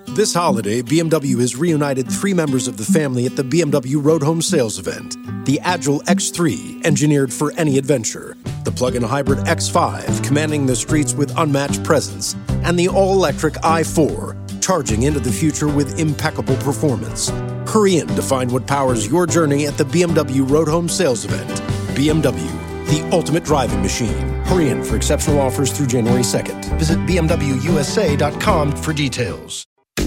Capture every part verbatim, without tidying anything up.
This holiday, B M W has reunited three members of the family at the B M W Road Home Sales event. The Agile X three, engineered for any adventure. The plug-in hybrid X five, commanding the streets with unmatched presence. And the all-electric i four, charging into the future with impeccable performance. Hurry in to find what powers your journey at the B M W Road Home Sales event. B M W, the ultimate driving machine. Hurry in for exceptional offers through January second. Visit b m w u s a dot com for details.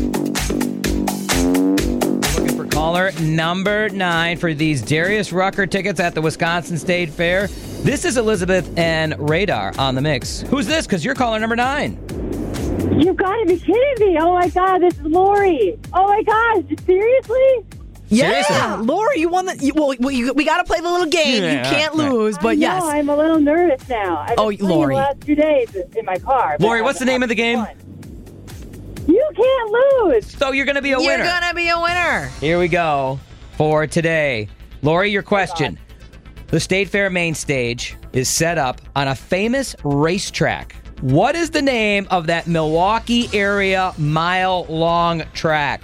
Looking for caller number nine for these Darius Rucker tickets at the Wisconsin State Fair. This is Elizabeth and Radar on the mix. Who's this? Because you're caller number nine. You gotta be kidding me. Oh my God, this is Lori. Oh my God, seriously? Yeah, Seriously? Lori, you won the. You, well, we, we got to play the little game. Yeah. You can't lose, but I know, yes. I'm a little nervous now. I've been Oh, playing Lori. the last two days in my car. but Lori, I'm what's the name of the game? having fun. You can't lose. So you're going to be a You're winner. gonna be a winner. Here we go for today. Lori, your question. The State Fair main stage is set up on a famous racetrack. What is the name of that Milwaukee area mile-long track?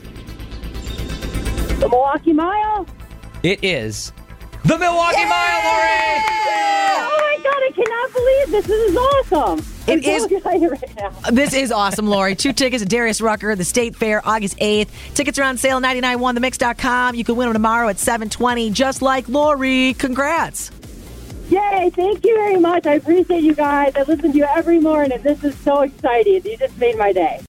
The Milwaukee Mile? It is the Milwaukee Mile, Lori! Oh my God, I cannot believe this. This is awesome. I'm It so is- excited right now. This is awesome, Lori. Two tickets to Darius Rucker, the State Fair, August eighth. Tickets are on sale, ninety-nine one the mix dot com. You can win them tomorrow at seven twenty, just like Lori. Congrats. Yay, thank you very much. I appreciate you guys. I listen to you every morning. This is so exciting. You just made my day.